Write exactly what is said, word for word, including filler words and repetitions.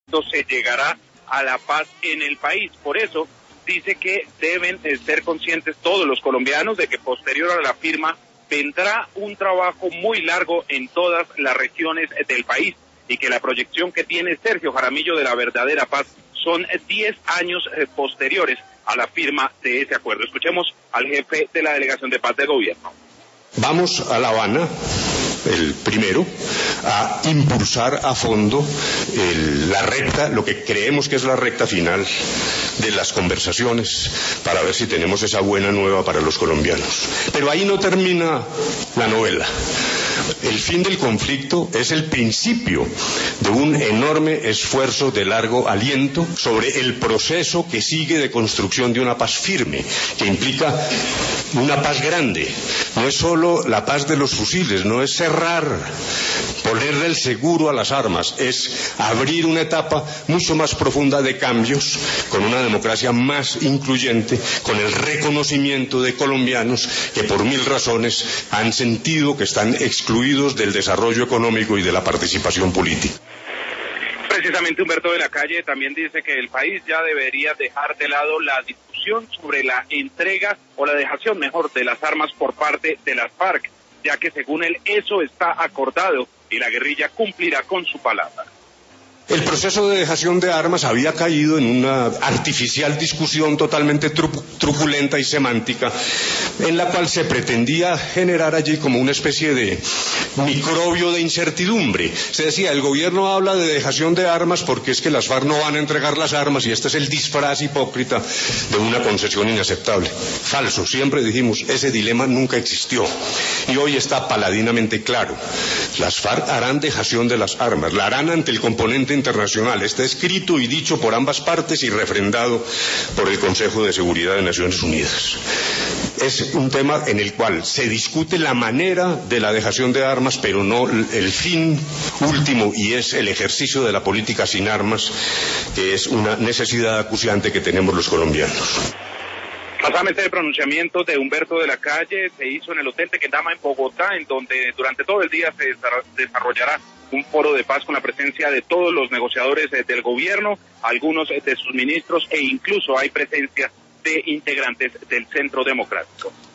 se llegará a la paz en el país. Por eso dice que deben ser conscientes todos los colombianos de que posterior a la firma vendrá un trabajo muy largo en todas las regiones del país y que la proyección que tiene Sergio Jaramillo de la verdadera paz son diez años posteriores a la firma de ese acuerdo. Escuchemos al jefe de la Delegación de Paz del Gobierno. Vamos a La Habana, el primero, a impulsar a fondo el, la recta, lo que creemos que es la recta final de las conversaciones, para ver si tenemos esa buena nueva para los colombianos. Pero ahí no termina la novela. El fin del conflicto es el principio de un enorme esfuerzo de largo aliento sobre el proceso que sigue de construcción de una paz firme, que implica una paz grande. No es solo la paz de los fusiles, no es cerrar, ponerle el seguro a las armas, es abrir una etapa mucho más profunda de cambios, con una democracia más incluyente, con el reconocimiento de colombianos que por mil razones han sentido que están excluidos del desarrollo económico y de la participación política. Precisamente Humberto de la Calle también dice que el país ya debería dejar de lado la discusión sobre la entrega o la dejación, mejor, de las armas por parte de las FARC, ya que según él eso está acordado y la guerrilla cumplirá con su palabra. El proceso de dejación de armas había caído en una artificial discusión totalmente tru- truculenta y semántica, en la cual se pretendía generar allí como una especie de microbio de incertidumbre. Se decía, el gobierno habla de dejación de armas porque es que las FARC no van a entregar las armas y este es el disfraz hipócrita de una concesión inaceptable. Falso, siempre dijimos, ese dilema nunca existió y hoy está paladinamente claro. Las FARC harán dejación de las armas, la harán ante el componente internacional, está escrito y dicho por ambas partes y refrendado por el Consejo de Seguridad de Naciones Unidas. Es un tema en el cual se discute la manera de la dejación de armas, pero no el fin último, y es el ejercicio de la política sin armas, que es una necesidad acuciante que tenemos los colombianos. Casualmente el pronunciamiento de Humberto de la Calle se hizo en el Hotel Tequendama en Bogotá, en donde durante todo el día se desarrollará un foro de paz con la presencia de todos los negociadores del gobierno, algunos de sus ministros e incluso hay presencia de integrantes del Centro Democrático.